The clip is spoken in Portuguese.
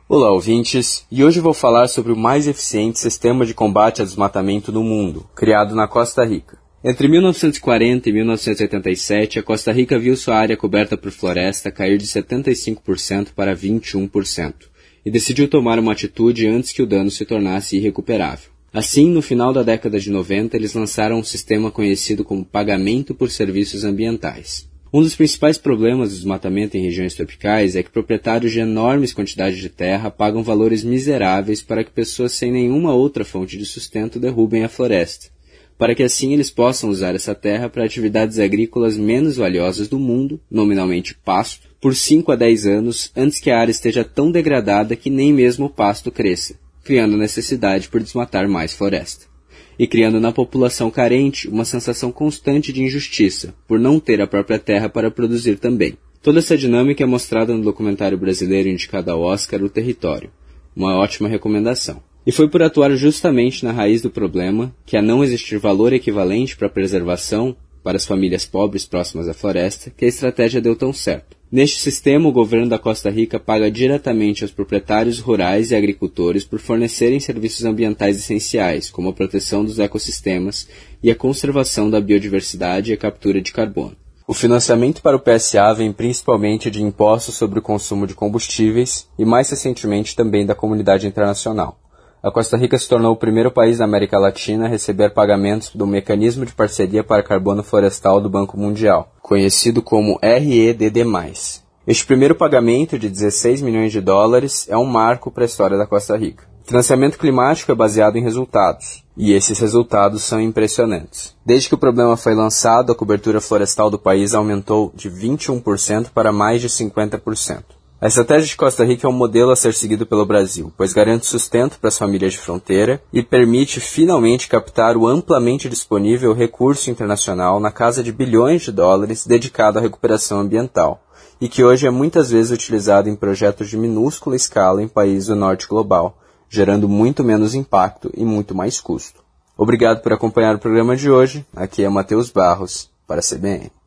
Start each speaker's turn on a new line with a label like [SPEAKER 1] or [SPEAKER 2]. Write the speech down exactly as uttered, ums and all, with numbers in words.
[SPEAKER 1] Olá, ouvintes, e hoje vou falar sobre o mais eficiente sistema de combate ao desmatamento do mundo, criado na Costa Rica. Entre mil novecentos e quarenta e mil novecentos e oitenta e sete, a Costa Rica viu sua área coberta por floresta cair de setenta e cinco por cento para vinte e um por cento, e decidiu tomar uma atitude antes que o dano se tornasse irrecuperável. Assim, no final da década de noventa, eles lançaram um sistema conhecido como pagamento por serviços ambientais. Um dos principais problemas do desmatamento em regiões tropicais é que proprietários de enormes quantidades de terra pagam valores miseráveis para que pessoas sem nenhuma outra fonte de sustento derrubem a floresta, para que assim eles possam usar essa terra para atividades agrícolas menos valiosas do mundo, nominalmente pasto, por cinco a dez anos antes que a área esteja tão degradada que nem mesmo o pasto cresça, criando necessidade por desmatar mais floresta. E criando na população carente uma sensação constante de injustiça, por não ter a própria terra para produzir também. Toda essa dinâmica é mostrada no documentário brasileiro indicado ao Oscar, O Território. Uma ótima recomendação. E foi por atuar justamente na raiz do problema, que a não existir valor equivalente para a preservação, para as famílias pobres próximas à floresta, que a estratégia deu tão certo. Neste sistema, o governo da Costa Rica paga diretamente aos proprietários rurais e agricultores por fornecerem serviços ambientais essenciais, como a proteção dos ecossistemas e a conservação da biodiversidade e a captura de carbono. O financiamento para o P S A vem principalmente de impostos sobre o consumo de combustíveis e, mais recentemente, também da comunidade internacional. A Costa Rica se tornou o primeiro país da América Latina a receber pagamentos do Mecanismo de Parceria para Carbono Florestal do Banco Mundial, conhecido como R E D D mais. Este primeiro pagamento, de dezesseis milhões de dólares, é um marco para a história da Costa Rica. O financiamento climático é baseado em resultados, e esses resultados são impressionantes. Desde que o programa foi lançado, a cobertura florestal do país aumentou de vinte e um por cento para mais de cinquenta por cento. A estratégia de Costa Rica é um modelo a ser seguido pelo Brasil, pois garante sustento para as famílias de fronteira e permite finalmente captar o amplamente disponível recurso internacional na casa de bilhões de dólares dedicado à recuperação ambiental, e que hoje é muitas vezes utilizado em projetos de minúscula escala em países do norte global, gerando muito menos impacto e muito mais custo. Obrigado por acompanhar o programa de hoje. Aqui é Matheus Barros, para a C B N.